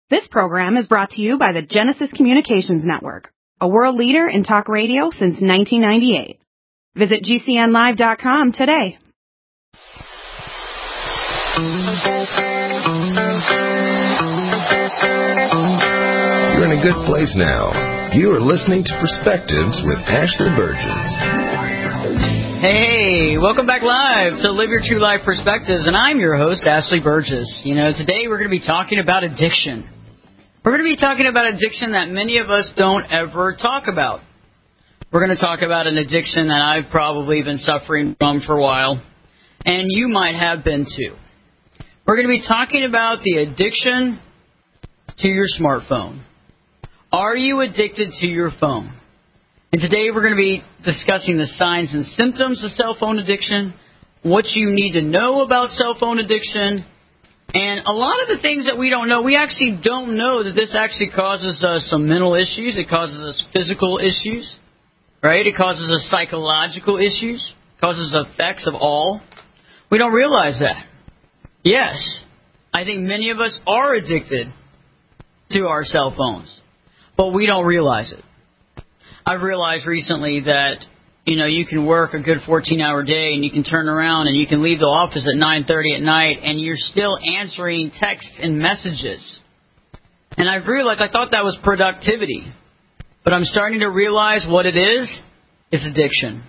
This program is brought to you by the Genesis Communications Network, a world leader in talk radio since 1998. Visit GCNlive.com today. You're in a good place now. You are listening to Perspectives with Ashley Burgess. Hey, welcome back live to Live Your True Life Perspectives, and I'm your host, Ashley Burgess. Today we're going to be talking about addiction. We're going to be talking about addiction that many of us don't ever talk about. We're going to talk about an addiction that I've probably been suffering from for a while, and you might have been too. We're going to be talking about the addiction to your smartphone. Are you addicted to your phone? And today we're going to be discussing the signs and symptoms of cell phone addiction, what you need to know about cell phone addiction, and a lot of the things that we don't know. We actually don't know that this actually causes us some mental issues. It causes us physical issues, right? It causes us psychological issues, causes the effects of all. We don't realize that. Yes, I think many of us are addicted to our cell phones, but we don't realize it. I've realized recently that, you can work a good 14-hour day and you can turn around and you can leave the office at 9:30 at night and you're still answering texts and messages. And I've realized I thought that was productivity, but I'm starting to realize what it is. It's addiction.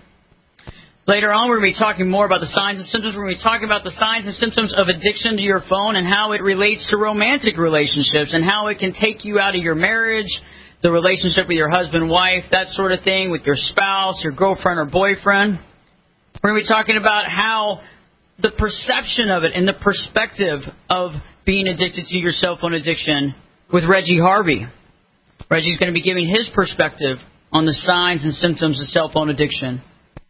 Later on, we're going to be talking more about the signs and symptoms. We're going to be talking about the signs and symptoms of addiction to your phone and how it relates to romantic relationships and how it can take you out of your marriage, the relationship with your husband, wife, that sort of thing, with your spouse, your girlfriend or boyfriend. We're going to be talking about how the perception of it and the perspective of being addicted to your cell phone addiction with Reggie Harvey. Reggie's going to be giving his perspective on the signs and symptoms of cell phone addiction.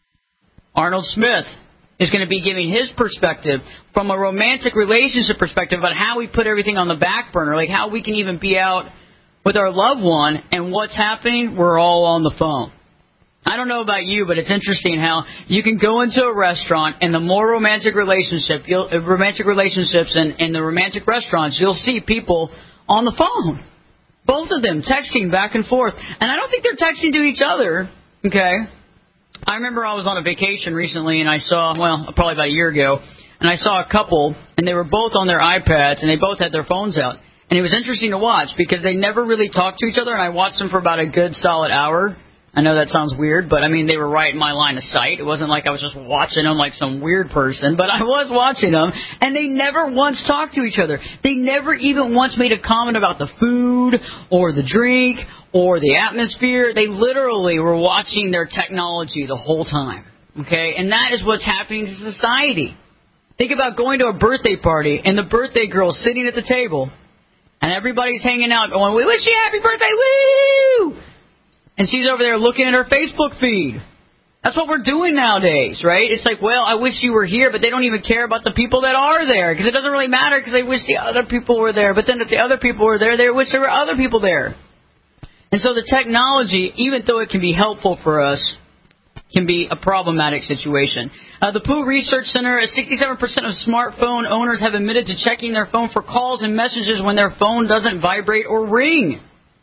Arnold Smith is going to be giving his perspective from a romantic relationship perspective about how we put everything on the back burner, like how we can even be out with our loved one, and what's happening? We're all on the phone. I don't know about you, but it's interesting how you can go into a restaurant, and the more romantic relationships and the romantic restaurants, you'll see people on the phone. Both of them texting back and forth. And I don't think they're texting to each other, okay? I remember I was on a vacation recently, and I saw, probably about a year ago, and I saw a couple, and they were both on their iPads, and they both had their phones out. And it was interesting to watch because they never really talked to each other, and I watched them for about a good solid hour. I know that sounds weird, but they were right in my line of sight. It wasn't like I was just watching them like some weird person, but I was watching them, and they never once talked to each other. They never even once made a comment about the food or the drink or the atmosphere. They literally were watching their technology the whole time, okay? And that is what's happening to society. Think about going to a birthday party, and the birthday girl's sitting at the table, and everybody's hanging out going, "We wish you happy birthday, woo!" And she's over there looking at her Facebook feed. That's what we're doing nowadays, right? It's like, I wish you were here, but they don't even care about the people that are there because it doesn't really matter because they wish the other people were there. But then if the other people were there, they wish there were other people there. And so the technology, even though it can be helpful for us, can be a problematic situation. The Pew Research Center, 67% of smartphone owners have admitted to checking their phone for calls and messages when their phone doesn't vibrate or ring.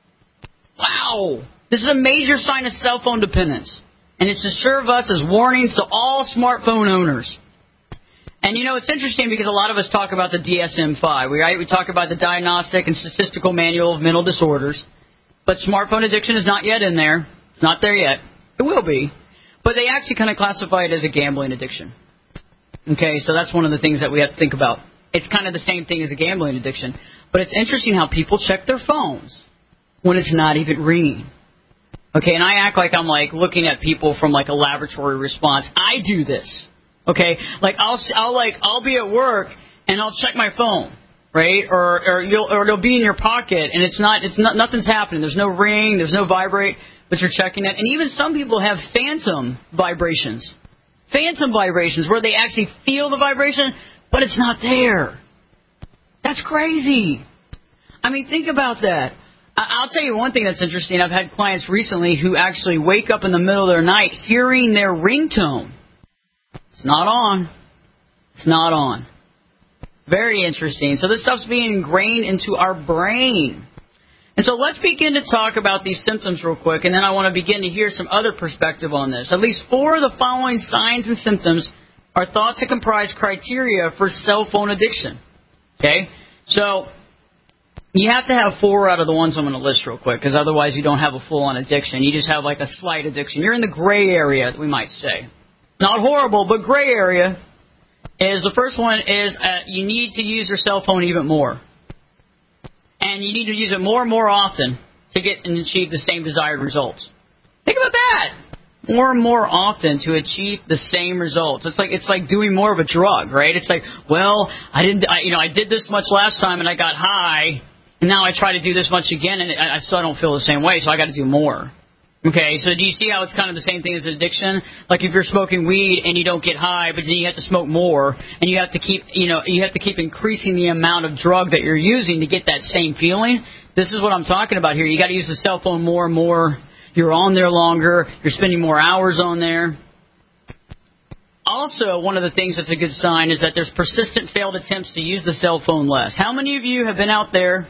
Wow. This is a major sign of cell phone dependence. And it should serve us as warnings to all smartphone owners. And it's interesting because a lot of us talk about the DSM-5, right? We talk about the Diagnostic and Statistical Manual of Mental Disorders. But smartphone addiction is not yet in there. It's not there yet. It will be. But they actually kind of classify it as a gambling addiction. Okay, so that's one of the things that we have to think about. It's kind of the same thing as a gambling addiction. But it's interesting how people check their phones when it's not even ringing. Okay, and I act like I'm looking at people from a laboratory response. I do this. Okay, I'll be at work and I'll check my phone, right? Or it'll be in your pocket and nothing's happening. There's no ring, there's no vibrate. But you're checking it. And even some people have phantom vibrations. Phantom vibrations where they actually feel the vibration, but it's not there. That's crazy. Think about that. I'll tell you one thing that's interesting. I've had clients recently who actually wake up in the middle of their night hearing their ringtone. It's not on. It's not on. Very interesting. So this stuff's being ingrained into our brain. And so let's begin to talk about these symptoms real quick, and then I want to begin to hear some other perspective on this. At least 4 of the following signs and symptoms are thought to comprise criteria for cell phone addiction. Okay? So you have to have 4 out of the ones I'm going to list real quick, because otherwise you don't have a full-on addiction. You just have like a slight addiction. You're in the gray area, we might say. Not horrible, but gray area is the first one is you need to use your cell phone even more. And you need to use it more and more often to get and achieve the same desired results. Think about that. More and more often to achieve the same results. It's like doing more of a drug, right? It's like, well, I did this much last time and I got high, and now I try to do this much again and I still don't feel the same way, so I got to do more. Okay, so do you see how it's kind of the same thing as addiction? Like if you're smoking weed and you don't get high, but then you have to smoke more, and you have to keep increasing the amount of drug that you're using to get that same feeling. This is what I'm talking about here. You got to use the cell phone more and more. You're on there longer. You're spending more hours on there. Also, one of the things that's a good sign is that there's persistent failed attempts to use the cell phone less. How many of you have been out there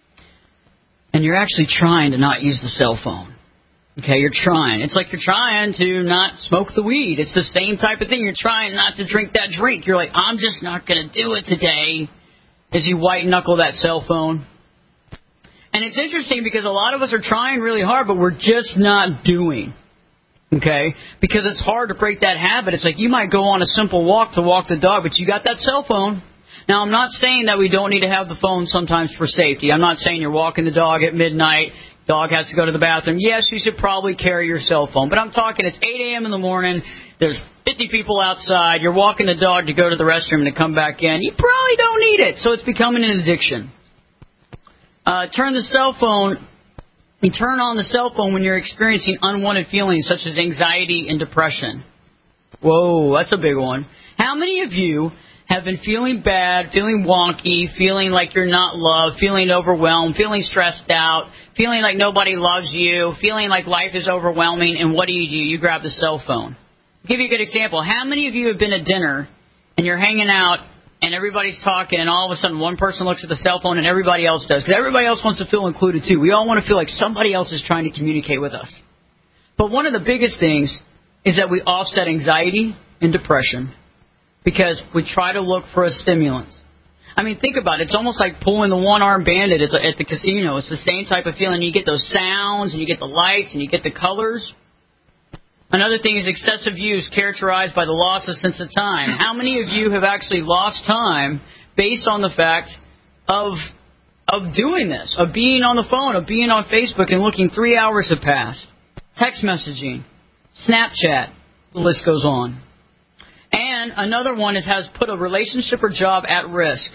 and you're actually trying to not use the cell phone? Okay, you're trying. It's like you're trying to not smoke the weed. It's the same type of thing. You're trying not to drink that drink. You're like, I'm just not going to do it today, as you white-knuckle that cell phone. And it's interesting because a lot of us are trying really hard, but we're just not doing. Okay? Because it's hard to break that habit. It's like you might go on a simple walk to walk the dog, but you got that cell phone. Now, I'm not saying that we don't need to have the phone sometimes for safety. I'm not saying you're walking the dog at midnight. Dog has to go to the bathroom. Yes, you should probably carry your cell phone. But I'm talking it's 8 a.m. in the morning. There's 50 people outside. You're walking the dog to go to the restroom and to come back in. You probably don't need it. So it's becoming an addiction. You turn on the cell phone when you're experiencing unwanted feelings such as anxiety and depression. Whoa, that's a big one. How many of you have been feeling bad, feeling wonky, feeling like you're not loved, feeling overwhelmed, feeling stressed out, feeling like nobody loves you, feeling like life is overwhelming, and what do? You grab the cell phone. I'll give you a good example. How many of you have been at dinner and you're hanging out and everybody's talking and all of a sudden one person looks at the cell phone and everybody else does? Because everybody else wants to feel included too. We all want to feel like somebody else is trying to communicate with us. But one of the biggest things is that we offset anxiety and depression because we try to look for a stimulant. I mean, think about it. It's almost like pulling the one-armed bandit at the casino. It's the same type of feeling. You get those sounds, and you get the lights, and you get the colors. Another thing is excessive use characterized by the loss of sense of time. How many of you have actually lost time based on the fact of doing this, of being on the phone, of being on Facebook and looking 3 hours have passed? Text messaging, Snapchat, the list goes on. And another one has put a relationship or job at risk.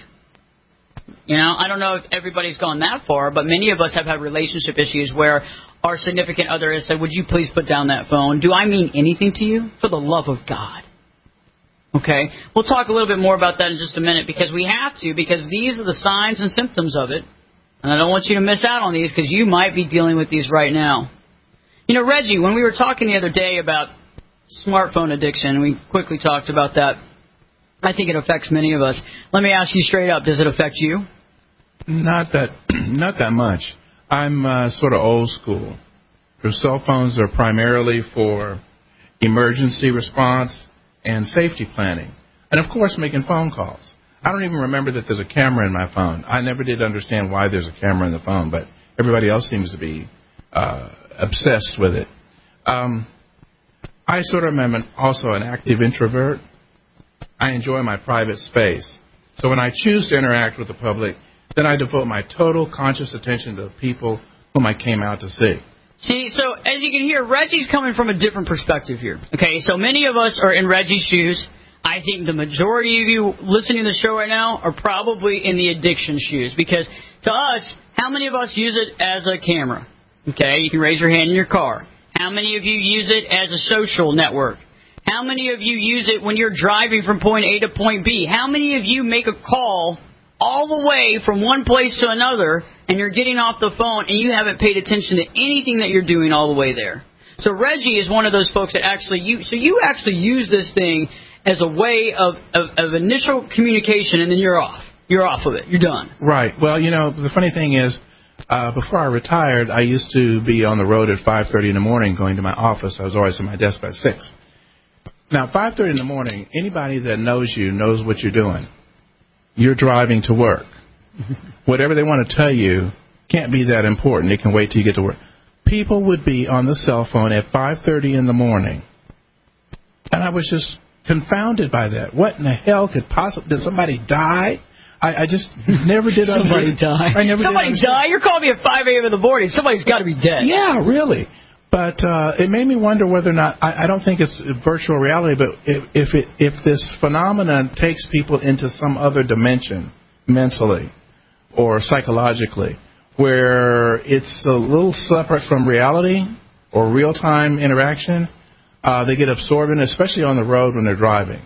You know, I don't know if everybody's gone that far, but many of us have had relationship issues where our significant other has said, would you please put down that phone? Do I mean anything to you? For the love of God. Okay? We'll talk a little bit more about that in just a minute because we have to, because these are the signs and symptoms of it. And I don't want you to miss out on these because you might be dealing with these right now. You know, Reggie, when we were talking the other day about smartphone addiction, we quickly talked about that. I think it affects many of us. Let me ask you straight up, does it affect you? Not that much. I'm sort of old school. Your cell phones are primarily for emergency response and safety planning. And, of course, making phone calls. I don't even remember that there's a camera in my phone. I never did understand why there's a camera in the phone, but everybody else seems to be obsessed with it. I sort of am also an active introvert. I enjoy my private space. So when I choose to interact with the public, then I devote my total conscious attention to the people whom I came out to see. See, so as you can hear, Reggie's coming from a different perspective here. Okay, so many of us are in Reggie's shoes. I think the majority of you listening to the show right now are probably in the addiction shoes. Because to us, how many of us use it as a camera? Okay, you can raise your hand in your car. How many of you use it as a social network? How many of you use it when you're driving from point A to point B? How many of you make a call all the way from one place to another and you're getting off the phone and you haven't paid attention to anything that you're doing all the way there? So Reggie is one of those folks that actually use this thing as a way of initial communication and then you're off. you're off of it. You're done. Right. Well, the funny thing is, before I retired, I used to be on the road at 5:30 in the morning going to my office. I was always at my desk by 6. Now, 5:30 in the morning, anybody that knows you knows what you're doing. You're driving to work. Whatever they want to tell you can't be that important. It can wait till you get to work. People would be on the cell phone at 5:30 in the morning. And I was just confounded by that. What in the hell could possibly... Did somebody die? I just never did Somebody die? Somebody die? You're calling me at 5 a.m. in the morning. Somebody's got to be dead. Yeah, really. But it made me wonder whether or not... I don't think it's virtual reality, but if this phenomenon takes people into some other dimension, mentally or psychologically, where it's a little separate from reality or real-time interaction, they get absorbed in it, especially on the road when they're driving.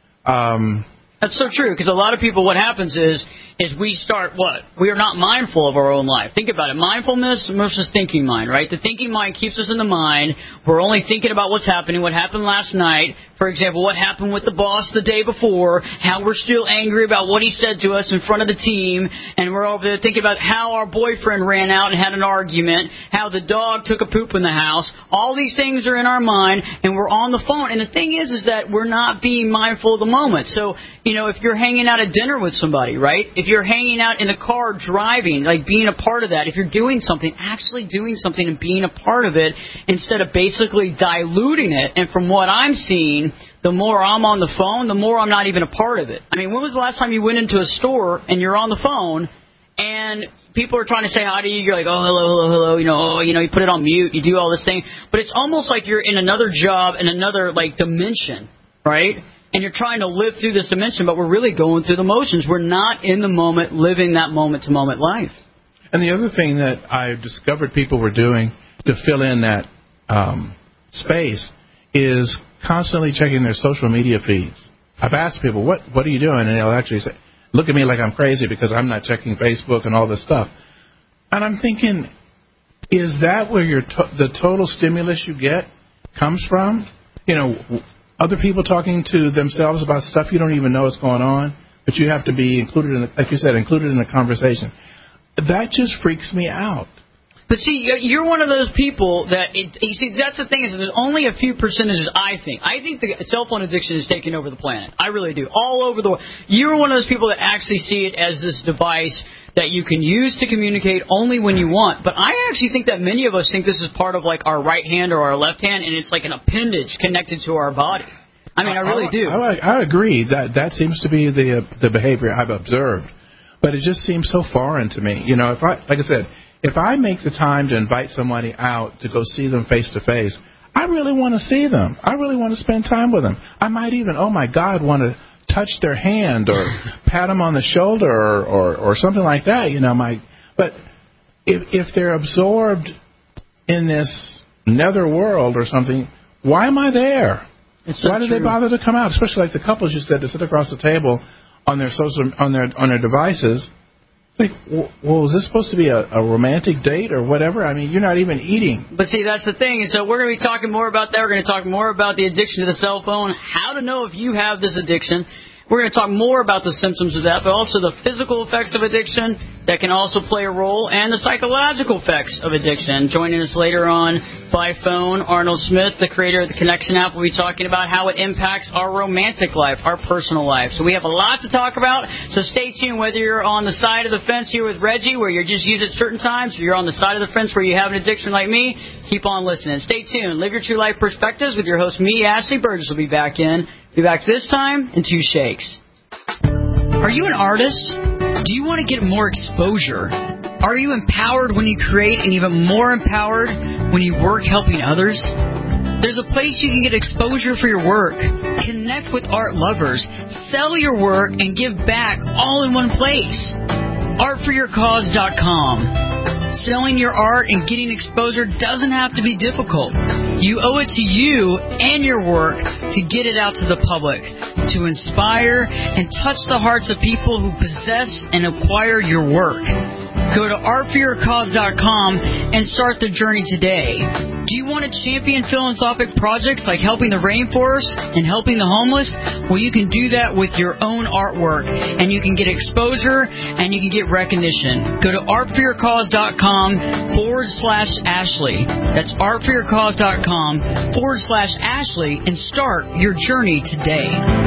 That's so true, because a lot of people, what happens is we start, we are not mindful of our own life. Think about it. Mindfulness versus thinking mind, right? The thinking mind keeps us in the mind. We're only thinking about what's happening, what happened last night. For example, what happened with the boss the day before, how we're still angry about what he said to us in front of the team, and we're over there thinking about how our boyfriend ran out and had an argument, how the dog took a poop in the house. All these things are in our mind, and we're on the phone. And the thing is that we're not being mindful of the moment. So, if you're hanging out at dinner with somebody, right? If you're hanging out in the car driving, like being a part of that, if you're doing something, actually doing something and being a part of it instead of basically diluting it. And from what I'm seeing, the more I'm on the phone, the more I'm not even a part of it. I mean, when was the last time you went into a store and you're on the phone and people are trying to say hi to you? You're like, oh, hello, you put it on mute, you do all this thing. But it's almost like you're in another job in another, dimension, right? And you're trying to live through this dimension, but we're really going through the motions. We're not in the moment, living that moment-to-moment life. And the other thing that I discovered people were doing to fill in that space is constantly checking their social media feeds. I've asked people, what are you doing? And they'll actually say, look at me like I'm crazy because I'm not checking Facebook and all this stuff. And I'm thinking, is that where the total stimulus you get comes from? Other people talking to themselves about stuff you don't even know is going on, but you have to be included in, like you said, included in the conversation. That just freaks me out. But see, you're one of those people that, that's the thing is there's only a few percentages, I think. I think the cell phone addiction is taking over the planet. I really do. All over the world. You're one of those people that actually see it as this device that you can use to communicate only when you want. But I actually think that many of us think this is part of our right hand or our left hand, and it's like an appendage connected to our body. I mean, I really do. I agree. That seems to be the behavior I've observed. But it just seems so foreign to me. If I make the time to invite somebody out to go see them face to face, I really want to see them. I really want to spend time with them. I might even, oh my God, want to touch their hand or pat them on the shoulder or something like that. But if they're absorbed in this nether world or something, why am I there? Why do they bother to come out? Especially like the couples you said to sit across the table on their devices. Like, well, is this supposed to be a romantic date or whatever? I mean, you're not even eating. But see, that's the thing. And so we're going to be talking more about that. We're going to talk more about the addiction to the cell phone, how to know if you have this addiction. We're going to talk more about the symptoms of that, but also the physical effects of addiction that can also play a role, and the psychological effects of addiction. Joining us later on by phone, Arnold Smith, the creator of the Connection app, will be talking about how it impacts our romantic life, our personal life. So we have a lot to talk about, so stay tuned. Whether you're on the side of the fence here with Reggie, where you just use it certain times, or you're on the side of the fence where you have an addiction like me, keep on listening. Stay tuned. Live Your True Life Perspectives with your host, me, Ashley Burgess, will be back this time in 2 shakes. Are you an artist? Do you want to get more exposure? Are you empowered when you create and even more empowered when you work helping others? There's a place you can get exposure for your work, connect with art lovers, sell your work, and give back all in one place. Artforyourcause.com. Selling your art and getting exposure doesn't have to be difficult. You owe it to you and your work to get it out to the public, to inspire and touch the hearts of people who possess and acquire your work. Go to artforyourcause.com and start the journey today. Do you want to champion philanthropic projects like helping the rainforest and helping the homeless? Well, you can do that with your own artwork, and you can get exposure and you can get recognition. Go to artforyourcause.com/Ashley. That's artforyourcause.com/Ashley and start your journey today.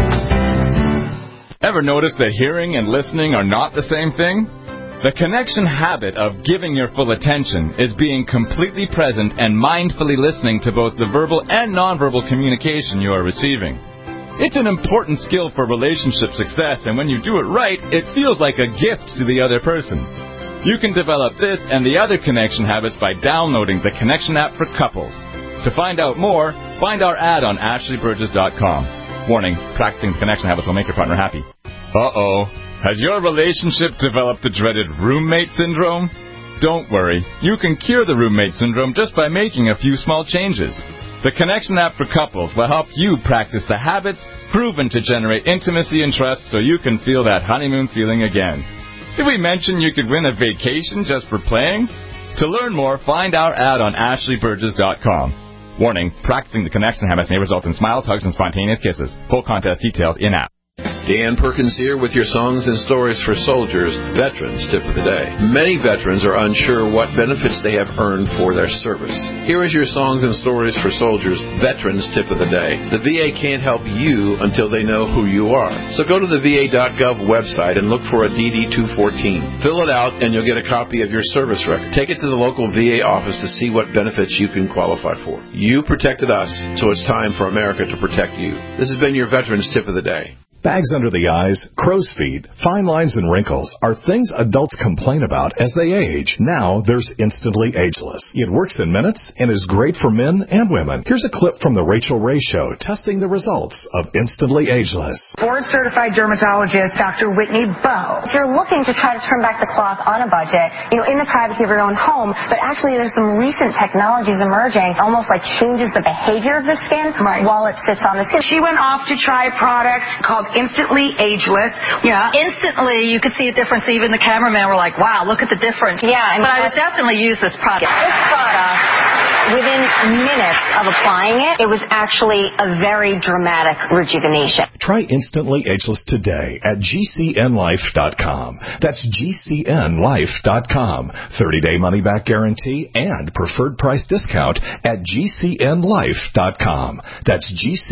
Ever notice that hearing and listening are not the same thing? The connection habit of giving your full attention is being completely present and mindfully listening to both the verbal and nonverbal communication you are receiving. It's an important skill for relationship success, and when you do it right, it feels like a gift to the other person. You can develop this and the other connection habits by downloading the Connection app for couples. To find out more, find our ad on ashleyburgess.com. Warning, practicing the connection habits will make your partner happy. Uh-oh. Has your relationship developed the dreaded roommate syndrome? Don't worry. You can cure the roommate syndrome just by making a few small changes. The Connection app for couples will help you practice the habits proven to generate intimacy and trust so you can feel that honeymoon feeling again. Did we mention you could win a vacation just for playing? To learn more, find our ad on ashleyburgess.com. Warning, practicing the connection habits may result in smiles, hugs, and spontaneous kisses. Full contest details in-app. Dan Perkins here with your Songs and Stories for Soldiers Veterans Tip of the Day. Many veterans are unsure what benefits they have earned for their service. Here is your Songs and Stories for Soldiers Veterans Tip of the Day. The VA can't help you until they know who you are. So go to the VA.gov website and look for a DD-214. Fill it out and you'll get a copy of your service record. Take it to the local VA office to see what benefits you can qualify for. You protected us, so it's time for America to protect you. This has been your Veterans Tip of the Day. Bags under the eyes, crow's feet, fine lines, and wrinkles are things adults complain about as they age. Now there's Instantly Ageless. It works in minutes and is great for men and women. Here's a clip from The Rachel Ray Show testing the results of Instantly Ageless. Board-certified dermatologist Dr. Whitney Bowe. If you're looking to try to turn back the clock on a budget, in the privacy of your own home, but actually there's some recent technologies emerging, almost like changes the behavior of the skin while it sits on the skin. She went off to try a product called Instantly Ageless. Yeah, instantly you could see a difference. Even the cameraman were like, wow, look at the difference. Yeah. But I would definitely use this product. This product, within minutes of applying it, it was actually a very dramatic rejuvenation. Try Instantly Ageless today at GCNlife.com. That's GCNlife.com. 30-day money-back guarantee and preferred price discount at GCNlife.com. That's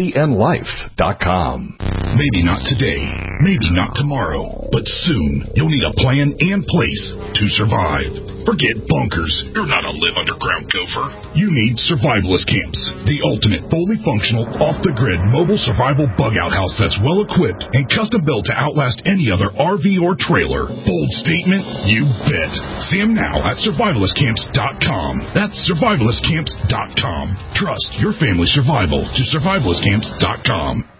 GCNlife.com. Maybe not today, maybe not tomorrow, but soon you'll need a plan and place to survive. Forget bunkers. You're not a live underground gopher. You need survivalist camps, the ultimate fully functional, off-the-grid mobile survival bug-out house that's well-equipped and custom-built to outlast any other RV or trailer. Bold statement? You bet. See them now at survivalistcamps.com. That's survivalistcamps.com. Trust your family's survival to survivalistcamps.com.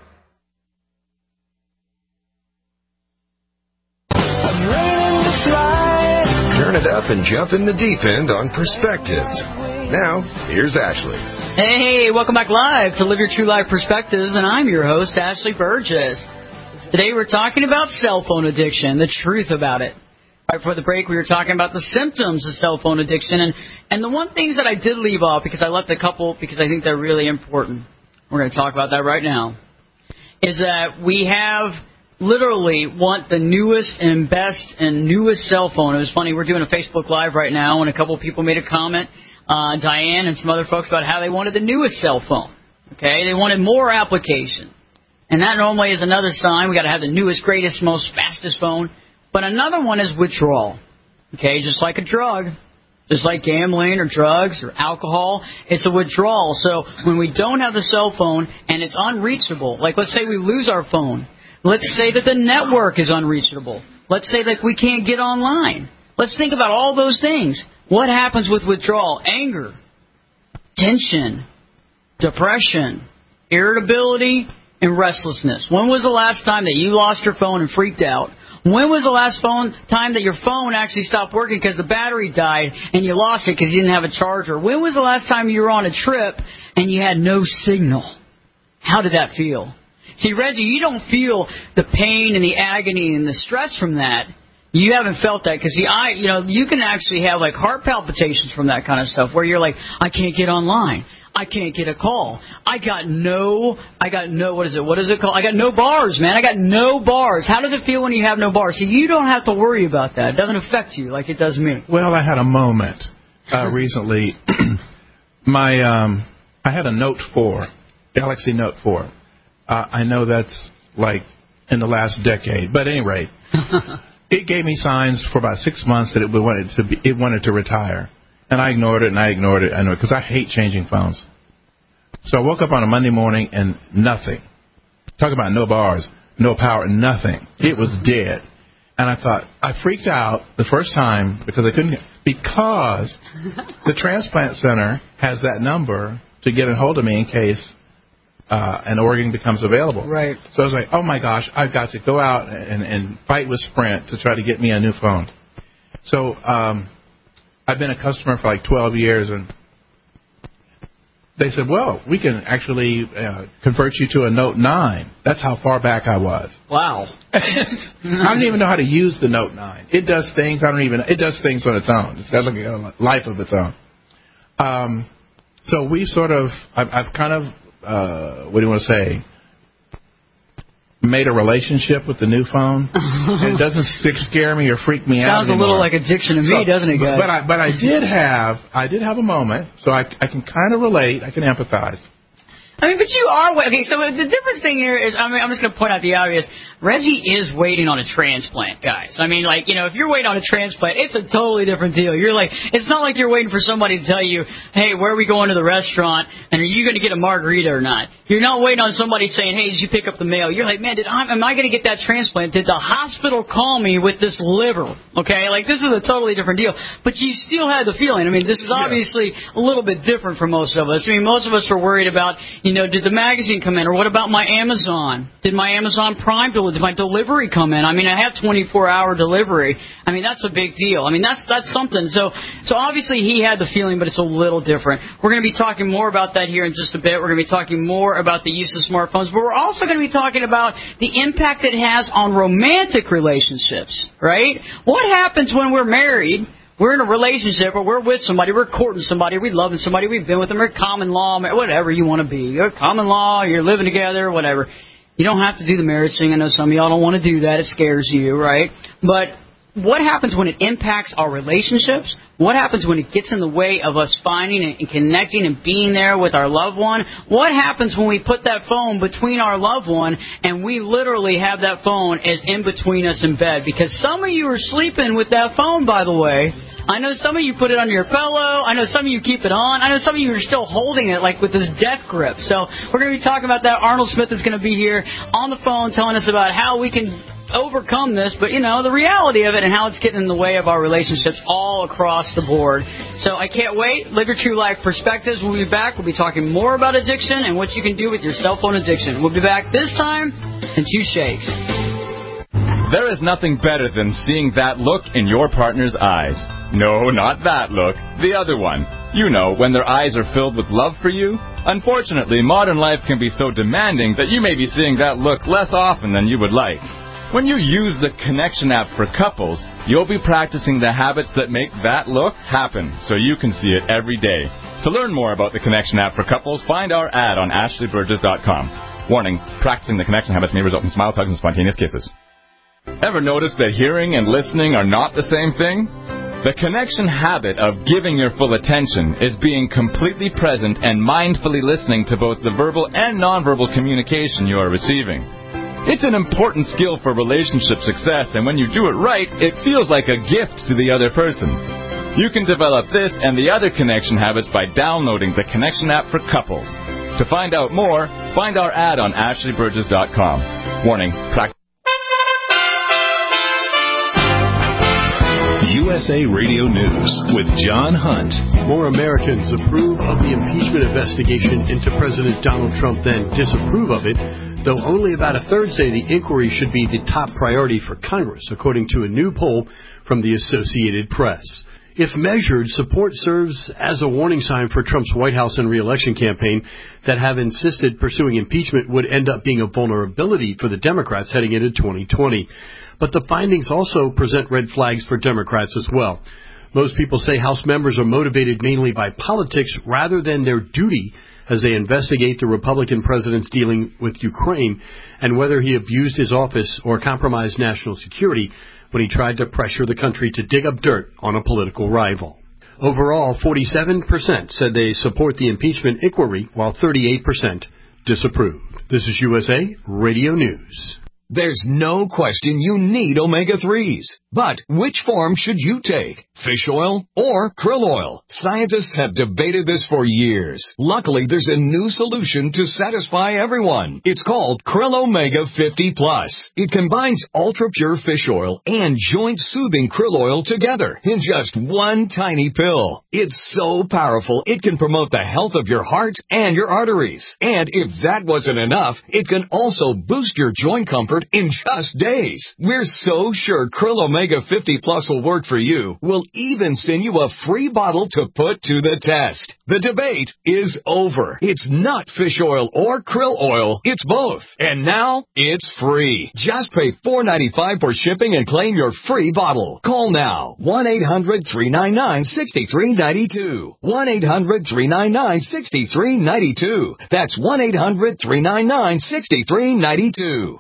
Turn it up and jump in the deep end on Perspectives. Now, here's Ashley. Hey, welcome back live to Live Your True Life Perspectives, and I'm your host, Ashley Burgess. Today we're talking about cell phone addiction, the truth about it. Right before the break, we were talking about the symptoms of cell phone addiction, and the one things that I did leave off, because I left a couple because I think they're really important. We're going to talk about that right now. Is that we have literally want the newest and best and newest cell phone. It was funny, we're doing a Facebook Live right now, and a couple of people made a comment, Diane and some other folks, about how they wanted the newest cell phone. Okay, they wanted more application. And that normally is another sign. We got to have the newest, greatest, most fastest phone. But another one is withdrawal. Okay, just like a drug, just like gambling or drugs or alcohol, it's a withdrawal. So when we don't have the cell phone and it's unreachable, like let's say we lose our phone. Let's say that the network is unreachable. Let's say that we can't get online. Let's think about all those things. What happens with withdrawal? Anger, tension, depression, irritability, and restlessness. When was the last time that you lost your phone and freaked out? When was the last time that your phone actually stopped working because the battery died and you lost it because you didn't have a charger? When was the last time you were on a trip and you had no signal? How did that feel? See, Reggie, you don't feel the pain and the agony and the stress from that. You haven't felt that because you can actually have like heart palpitations from that kind of stuff where you're like, I can't get online. I can't get a call. I got no, what is it called? I got no bars, man. I got no bars. How does it feel when you have no bars? See, you don't have to worry about that. It doesn't affect you like it does me. Well, I had a moment recently. I had a Note 4, Galaxy Note 4. I know that's like in the last decade, but at any rate, it gave me signs for about 6 months that it wanted to retire. And I ignored it, because I hate changing phones. So I woke up on a Monday morning and nothing. Talk about no bars, no power, nothing. It was dead. And I freaked out the first time because because the transplant center has that number to get a hold of me in case an organ becomes available. Right. So I was like, oh my gosh, I've got to go out and fight with Sprint to try to get me a new phone. So, I've been a customer for like 12 years, and they said, well, we can actually convert you to a Note 9. That's how far back I was. Wow. I don't even know how to use the Note 9. It does things. It does things on its own. It's got like a life of its own. So we've I've kind of, what do you want to say, made a relationship with the new phone. It doesn't scare me or freak me out. Sounds a little like addiction to me, doesn't it, guys? But I did have a moment, so I can kind of relate. I can empathize. I mean, but you are okay. So the difference thing here is, I'm just going to point out the obvious. Reggie is waiting on a transplant, guys. I mean, like, if you're waiting on a transplant, it's a totally different deal. You're like, it's not like you're waiting for somebody to tell you, hey, where are we going to the restaurant, and are you going to get a margarita or not? You're not waiting on somebody saying, hey, did you pick up the mail? You're like, man, am I going to get that transplant? Did the hospital call me with this liver? Okay, like, this is a totally different deal. But you still had the feeling. I mean, this is obviously a little bit different for most of us. I mean, most of us are worried about, did the magazine come in, or what about my Amazon? Did my Amazon Prime bill? Did my delivery come in? I mean, I have 24-hour delivery. I mean, that's a big deal. I mean, that's something. So obviously he had the feeling, but it's a little different. We're going to be talking more about that here in just a bit. We're going to be talking more about the use of smartphones, but we're also going to be talking about the impact it has on romantic relationships, right? What happens when we're married? We're in a relationship, or we're with somebody, we're courting somebody, we're loving somebody, we've been with them, we're common law, whatever you want to be. You're common law, you're living together, whatever. You don't have to do the marriage thing. I know some of y'all don't want to do that. It scares you, right? But what happens when it impacts our relationships? What happens when it gets in the way of us finding and connecting and being there with our loved one? What happens when we put that phone between our loved one and we literally have that phone as in between us in bed? Because some of you are sleeping with that phone, by the way. I know some of you put it under your pillow. I know some of you keep it on. I know some of you are still holding it like with this death grip. So we're going to be talking about that. Arnold Smith is going to be here on the phone telling us about how we can overcome this, but, the reality of it and how it's getting in the way of our relationships all across the board. So I can't wait. Live Your True Life Perspectives. We'll be back. We'll be talking more about addiction and what you can do with your cell phone addiction. We'll be back this time in 2 shakes. There is nothing better than seeing that look in your partner's eyes. No, not that look. The other one. When their eyes are filled with love for you. Unfortunately, modern life can be so demanding that you may be seeing that look less often than you would like. When you use the Connection app for couples, you'll be practicing the habits that make that look happen so you can see it every day. To learn more about the Connection app for couples, find our ad on ashleyburgess.com. Warning, practicing the Connection habits may result in smiles, hugs, and spontaneous kisses. Ever notice that hearing and listening are not the same thing? The Connection habit of giving your full attention is being completely present and mindfully listening to both the verbal and nonverbal communication you are receiving. It's an important skill for relationship success, and when you do it right, it feels like a gift to the other person. You can develop this and the other Connection habits by downloading the Connection app for couples. To find out more, find our ad on ashleyburgess.com. Warning, practice. USA Radio News with John Hunt. More Americans approve of the impeachment investigation into President Donald Trump than disapprove of it, though only about a third say the inquiry should be the top priority for Congress, according to a new poll from the Associated Press. If measured, support serves as a warning sign for Trump's White House and re-election campaign that have insisted pursuing impeachment would end up being a vulnerability for the Democrats heading into 2020. But the findings also present red flags for Democrats as well. Most people say House members are motivated mainly by politics rather than their duty as they investigate the Republican president's dealing with Ukraine and whether he abused his office or compromised national security when he tried to pressure the country to dig up dirt on a political rival. Overall, 47% said they support the impeachment inquiry, while 38% disapproved. This is USA Radio News. There's no question you need omega-3s. But which form should you take? Fish oil or krill oil? Scientists have debated this for years. Luckily, there's a new solution to satisfy everyone. It's called Krill Omega 50 Plus. It combines ultra-pure fish oil and joint-soothing krill oil together in just one tiny pill. It's so powerful, it can promote the health of your heart and your arteries. And if that wasn't enough, it can also boost your joint comfort in just days. We're so sure Krill Omega 50 Plus will work for you. We'll even send you a free bottle to put to the test. The debate is over. It's not fish oil or krill oil. It's both. And now, it's free. Just pay $4.95 for shipping and claim your free bottle. Call now. 1-800-399-6392. 1-800-399-6392. That's 1-800-399-6392.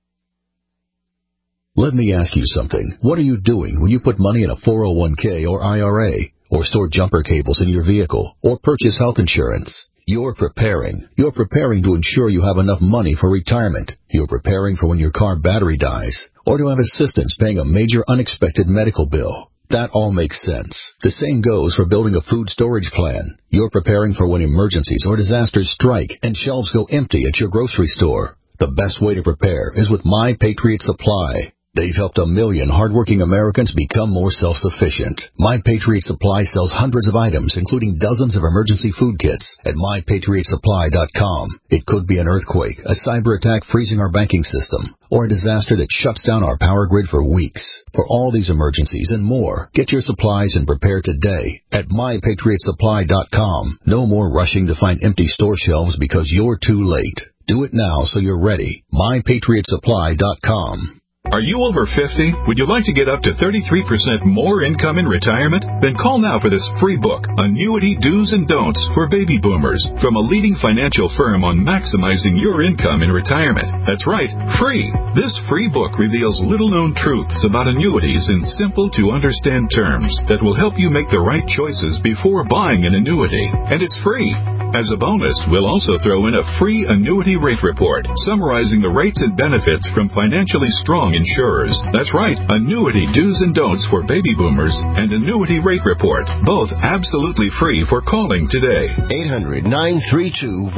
Let me ask you something. What are you doing when you put money in a 401k or IRA, or store jumper cables in your vehicle, or purchase health insurance? You're preparing. You're preparing to ensure you have enough money for retirement. You're preparing for when your car battery dies, or to have assistance paying a major unexpected medical bill. That all makes sense. The same goes for building a food storage plan. You're preparing for when emergencies or disasters strike and shelves go empty at your grocery store. The best way to prepare is with My Patriot Supply. They've helped 1 million hardworking Americans become more self-sufficient. My Patriot Supply sells hundreds of items, including dozens of emergency food kits at MyPatriotSupply.com. It could be an earthquake, a cyber attack freezing our banking system, or a disaster that shuts down our power grid for weeks. For all these emergencies and more, get your supplies and prepare today at MyPatriotSupply.com. No more rushing to find empty store shelves because you're too late. Do it now so you're ready. MyPatriotSupply.com. Are you over 50? Would you like to get up to 33% more income in retirement? Then call now for this free book, Annuity Do's and Don'ts for Baby Boomers, from a leading financial firm on maximizing your income in retirement. That's right, free. This free book reveals little-known truths about annuities in simple-to-understand terms that will help you make the right choices before buying an annuity. And it's free. As a bonus, we'll also throw in a free annuity rate report summarizing the rates and benefits from financially strong insurers. That's right, Annuity Do's and Don'ts for Baby Boomers and Annuity Rate Report, both absolutely free for calling today. 800-932-1789.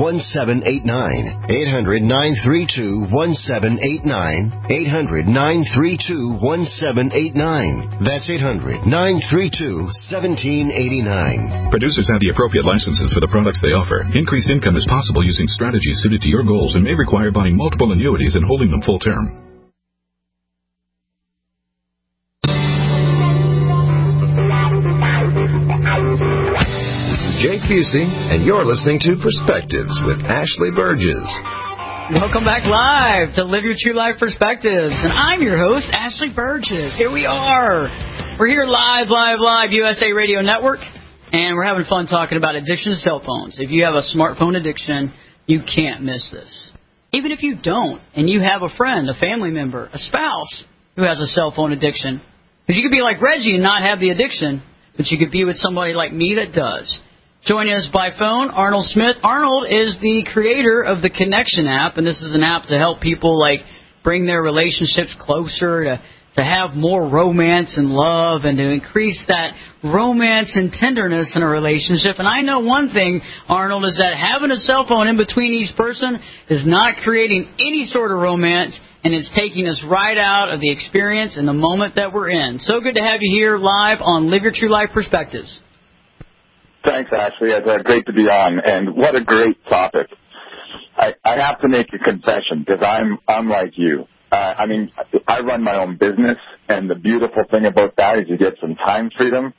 800-932-1789. 800-932-1789. That's 800-932-1789. Producers have the appropriate licenses for the products they offer. Increased income is possible using strategies suited to your goals and may require buying multiple annuities and holding them full term. This is Jake Busey, and you're listening to Perspectives with Ashley Burgess. Welcome back live to Live Your True Life Perspectives, and I'm your host, Ashley Burgess. Here we are. We're here live, USA Radio Network, and we're having fun talking about addiction to cell phones. If you have a smartphone addiction, you can't miss this. Even if you don't, and you have a friend, a family member, a spouse who has a cell phone addiction, because you could be like Reggie and not have the addiction, but you could be with somebody like me that does. Joining us by phone, Arnold Smith. Arnold is the creator of the Connection app, and this is an app to help people like bring their relationships closer, to have more romance and love, and to increase that romance and tenderness in a relationship. And I know one thing, Arnold, is that having a cell phone in between each person is not creating any sort of romance, and it's taking us right out of the experience and the moment that we're in. So good to have you here live on Live Your True Life Perspectives. Thanks, Ashley. It's great to be on, and what a great topic. I have to make a confession, because I'm like you. I run my own business, and the beautiful thing about that is you get some time freedom.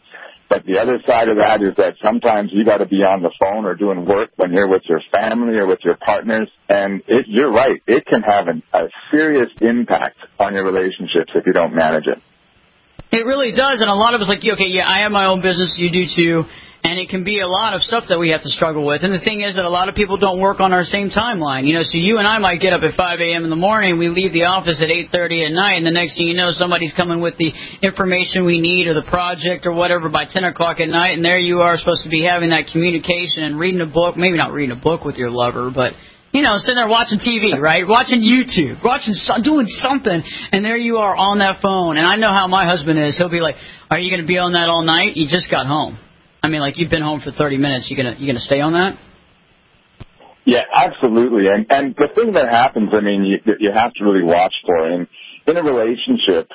But the other side of that is that sometimes you got to be on the phone or doing work when you're with your family or with your partners. And you're right. It can have a serious impact on your relationships if you don't manage it. It really does. And a lot of us like, okay, yeah, I have my own business. You do too. And it can be a lot of stuff that we have to struggle with. And the thing is that a lot of people don't work on our same timeline. So you and I might get up at 5 a.m. in the morning. We leave the office at 8:30 at night. And the next thing you know, somebody's coming with the information we need or the project or whatever by 10 o'clock at night. And there you are supposed to be having that communication and reading a book. Maybe not reading a book with your lover, but, sitting there watching TV, right? Watching YouTube, doing something. And there you are on that phone. And I know how my husband is. He'll be like, are you going to be on that all night? You just got home. I mean, like, you've been home for 30 minutes. You gonna stay on that? Yeah, absolutely. And the thing that happens, I mean, you have to really watch for. And in a relationship,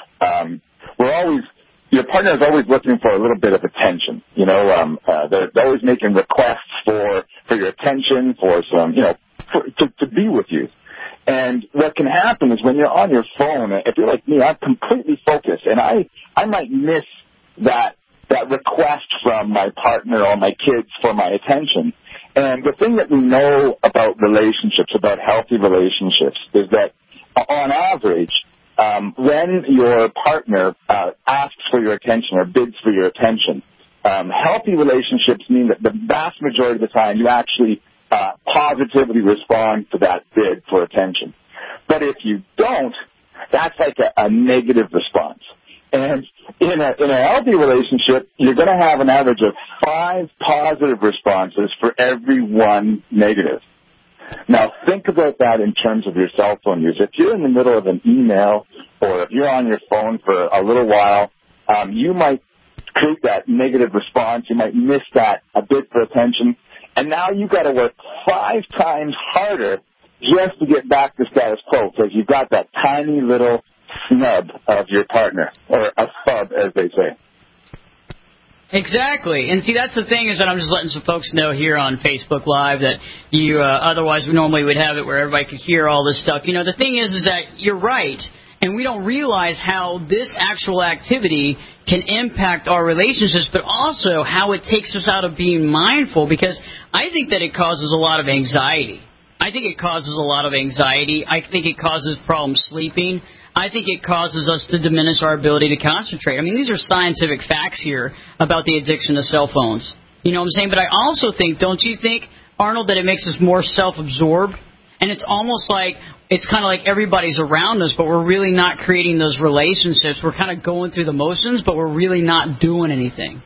your partner is always looking for a little bit of attention. They're always making requests for your attention, for some, to be with you. And what can happen is when you're on your phone, if you're like me, I'm completely focused, and I might miss that request from my partner or my kids for my attention. And the thing that we know about relationships, about healthy relationships, is that on average, when your partner asks for your attention or bids for your attention, healthy relationships mean that the vast majority of the time you actually positively respond to that bid for attention. But if you don't, that's like a negative response. And in a healthy relationship, you're going to have an average of 5 positive responses for every 1 negative. Now, think about that in terms of your cell phone use. If you're in the middle of an email or if you're on your phone for a little while, you might create that negative response. You might miss that a bit for attention. And now you've got to work 5 times harder just to get back to status quo because you've got that tiny little snub of your partner, or a sub, as they say. Exactly. And see, that's the thing is that I'm just letting some folks know here on Facebook Live that you otherwise we normally would have it where everybody could hear all this stuff. The thing is that you're right, and we don't realize how this actual activity can impact our relationships, but also how it takes us out of being mindful, because I think that it causes a lot of anxiety. I think it causes problems sleeping. I think it causes us to diminish our ability to concentrate. I mean, these are scientific facts here about the addiction to cell phones. You know what I'm saying? But I also think, don't you think, Arnold, that it makes us more self-absorbed? And it's almost like, it's kind of like everybody's around us, but we're really not creating those relationships. We're kind of going through the motions, but we're really not doing anything.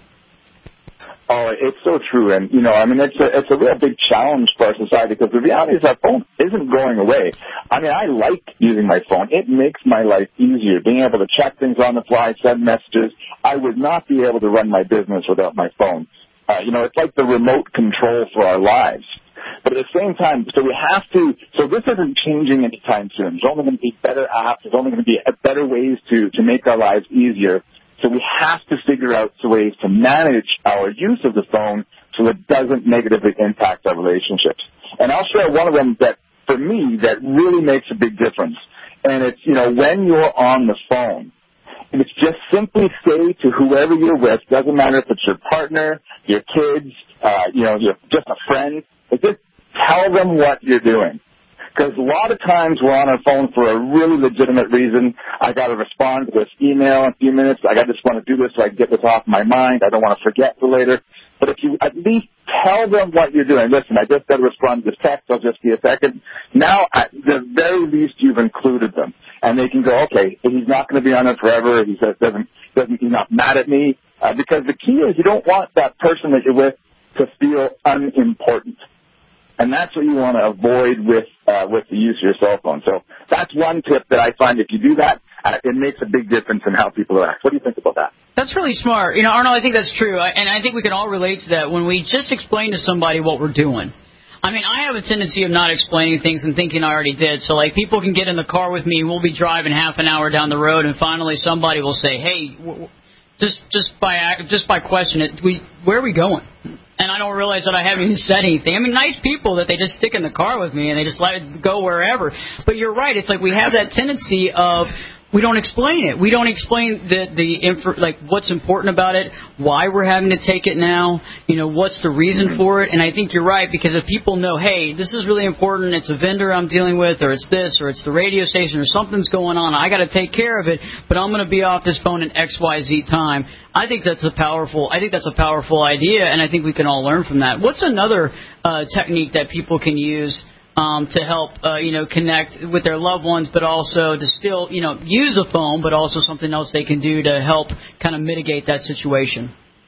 Oh, it's so true. And, it's a real big challenge for our society because the reality is our phone isn't going away. I mean, I like using my phone. It makes my life easier, being able to check things on the fly, send messages. I would not be able to run my business without my phone. It's like the remote control for our lives. But at the same time, so this isn't changing anytime soon. There's only going to be better apps. There's only going to be better ways to make our lives easier. So we have to figure out ways to manage our use of the phone so it doesn't negatively impact our relationships. And I'll share one of them that, for me, that really makes a big difference. And it's, when you're on the phone, and it's just simply say to whoever you're with, doesn't matter if it's your partner, your kids, you're just a friend, just tell them what you're doing. Because a lot of times we're on our phone for a really legitimate reason. I got to respond to this email in a few minutes. I just want to do this so I can get this off my mind. I don't want to forget for later. But if you at least tell them what you're doing, listen, I just got to respond to this text. I'll just be a second. Now, at the very least, you've included them. And they can go, okay, he's not going to be on it forever. He's not mad at me. Because the key is you don't want that person that you're with to feel unimportant. And that's what you want to avoid with the use of your cell phone. So that's one tip that I find if you do that, it makes a big difference in how people act. What do you think about that? That's really smart. Arnold, I think that's true. And I think we can all relate to that when we just explain to somebody what we're doing. I mean, I have a tendency of not explaining things and thinking I already did. So, like, people can get in the car with me and we'll be driving half an hour down the road, and finally somebody will say, hey, just by question, where are we going? And I don't realize that I haven't even said anything. I mean, nice people that they just stick in the car with me and they just let it go wherever. But you're right. It's like we have that tendency of We don't explain it. We don't explain like what's important about it, why we're having to take it now, what's the reason for it. And I think you're right, because if people know, hey, this is really important, it's a vendor I'm dealing with, or it's this, or it's the radio station, or something's going on, I got to take care of it, but I'm going to be off this phone in XYZ time. I think that's a powerful idea, and I think we can all learn from that. What's another technique that people can use to help, connect with their loved ones, but also to still, use the phone, but also something else they can do to help kind of mitigate that situation?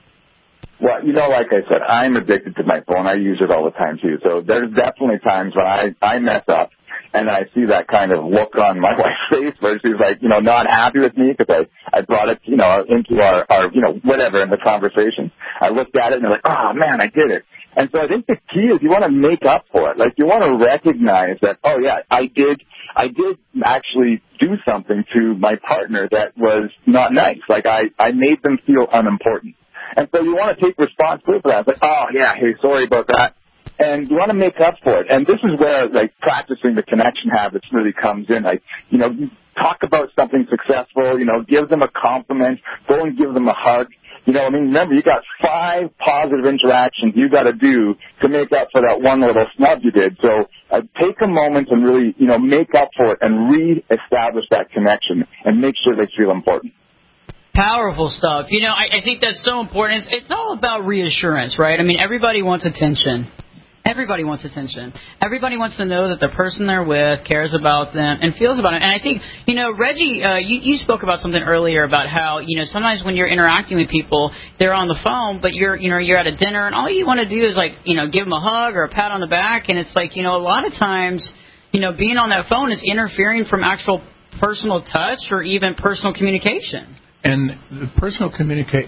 Well, like I said, I'm addicted to my phone. I use it all the time, too. So there's definitely times when I mess up and I see that kind of look on my wife's face where she's like, not happy with me because I brought it, into our whatever in the conversation. I looked at it and they're like, oh, man, I did it. And so I think the key is you want to make up for it. Like, you want to recognize that, oh, yeah, I did actually do something to my partner that was not nice. Like, I made them feel unimportant. And so you want to take responsibility for that. It's like, oh, yeah, hey, sorry about that. And you want to make up for it. And this is where, like, practicing the connection habits really comes in. Like, you talk about something successful, give them a compliment, go and give them a hug. Remember, you got 5 positive interactions you got to do to make up for that one little snub you did. So take a moment and really, make up for it and re-establish that connection and make sure they feel important. Powerful stuff. I think that's so important. It's all about reassurance, right? I mean, everybody wants attention. Everybody wants attention. Everybody wants to know that the person they're with cares about them and feels about it. And I think, Reggie, you spoke about something earlier about how, sometimes when you're interacting with people, they're on the phone, but you're at a dinner, and all you want to do is, like, give them a hug or a pat on the back. And it's like, a lot of times, being on that phone is interfering from actual personal touch or even personal communication. And interpersonal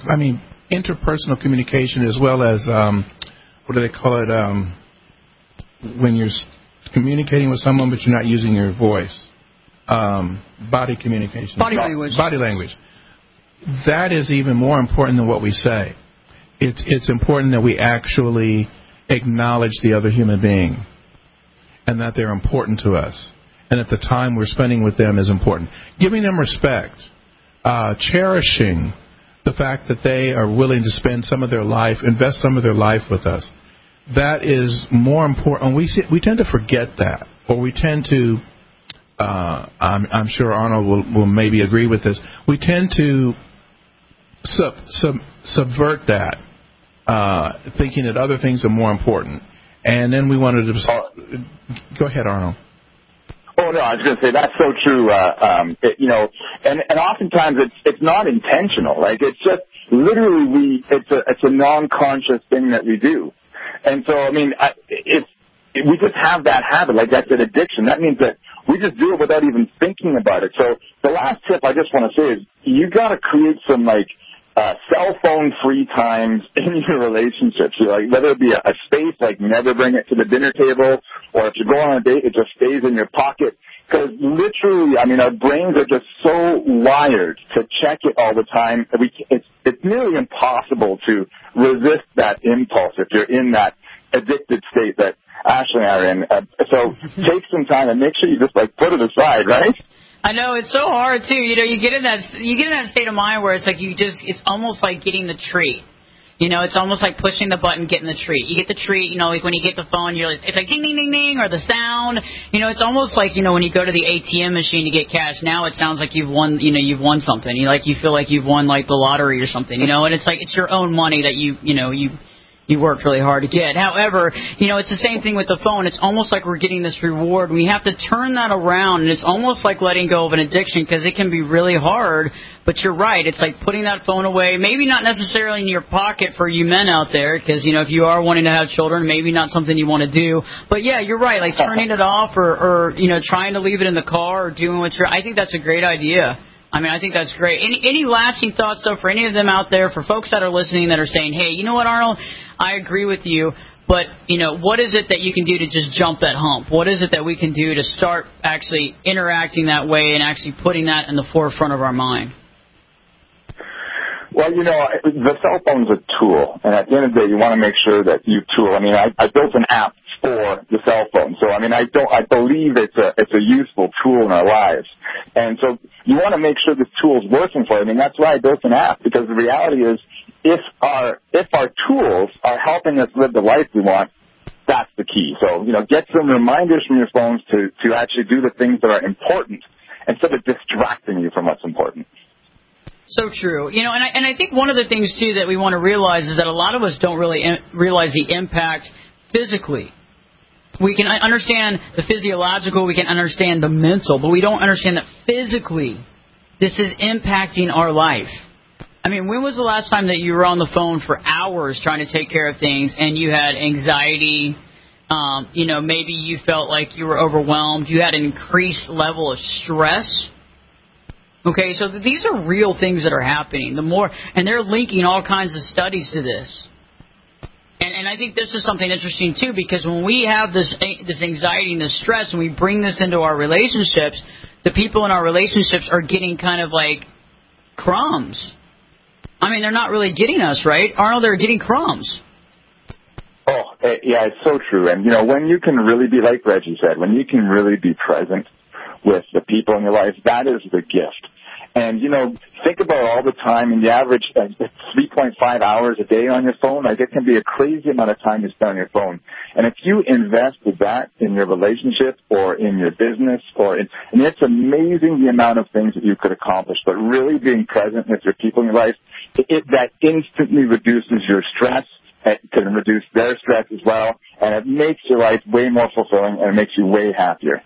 communication, as well as, what do they call it, when you're communicating with someone but you're not using your voice, body communication. Body language. That is even more important than what we say. It's important that we actually acknowledge the other human being and that they're important to us and that the time we're spending with them is important. Giving them respect, cherishing the fact that they are willing to spend some of their life, invest some of their life with us. That is more important. We tend to forget that, or we tend to, I'm sure Arnold will maybe agree with this, we tend to subvert that, thinking that other things are more important. And then we wanted to... Go ahead, Arnold. Oh, no, I was going to say that's so true. And oftentimes it's not intentional. Like, it's just literally it's a non-conscious thing that we do. And so, I mean, if we just have that habit, like that's an addiction. That means that we just do it without even thinking about it. So the last tip I just want to say is you got to create some, like, cell phone free times in your relationships. Like, whether it be a space, like never bring it to the dinner table, or if you go on a date, it just stays in your pocket. Because literally, I mean, our brains are just so wired to check it all the time. It's nearly impossible to resist that impulse if you're in that addicted state that Ashley and I are in. So take some time and make sure you just, like, put it aside, right? I know, it's so hard too. You get in that state of mind where it's like it's almost like getting the treat. It's almost like pushing the button, getting the treat. You get the treat, like when you get the phone, it's like ding, ding, ding, ding, or the sound. It's almost like, when you go to the ATM machine to get cash, now it sounds like you've won, you've won something. You feel like you've won, like, the lottery or something, and it's like it's your own money that you worked really hard to get. However, it's the same thing with the phone. It's almost like we're getting this reward. We have to turn that around, and it's almost like letting go of an addiction because it can be really hard. But you're right. It's like putting that phone away, maybe not necessarily in your pocket for you men out there because, if you are wanting to have children, maybe not something you want to do. But, yeah, you're right, like turning it off or trying to leave it in the car or doing I think that's a great idea. I mean, I think that's great. Any lasting thoughts, though, for any of them out there, for folks that are listening that are saying, hey, you know what, Arnold, I agree with you, but, what is it that you can do to just jump that hump? What is it that we can do to start actually interacting that way and actually putting that in the forefront of our mind? Well, the cell phone's a tool, and at the end of the day, you want to make sure that you tool. I mean, I built an app for the cell phone. So, I mean, I believe it's a useful tool in our lives. And so you want to make sure this tool is working for you. I mean, that's why I built an app, because the reality is if our tools are helping us live the life we want, that's the key. So, get some reminders from your phones to actually do the things that are important instead of distracting you from what's important. So true. And I think one of the things, too, that we want to realize is that a lot of us don't really realize the impact physically. We can understand the physiological, we can understand the mental, but we don't understand that physically this is impacting our life. I mean, when was the last time that you were on the phone for hours trying to take care of things and you had anxiety? Maybe you felt like you were overwhelmed. You had an increased level of stress. Okay, so these are real things that are happening. And they're linking all kinds of studies to this. And I think this is something interesting, too, because when we have this anxiety and this stress and we bring this into our relationships, the people in our relationships are getting kind of like crumbs. I mean, they're not really getting us, right? Arnold, they're getting crumbs. Oh, yeah, it's so true. And, when you can really be, like Reggie said, when you can really be present with the people in your life, that is the gift. And, think about all the time, and the average 3.5 hours a day on your phone. Like, it can be a crazy amount of time you spend on your phone. And if you invested that in your relationship or in your business it's amazing the amount of things that you could accomplish. But really being present with your people in your life, that instantly reduces your stress. It can reduce their stress as well. And it makes your life way more fulfilling, and it makes you way happier.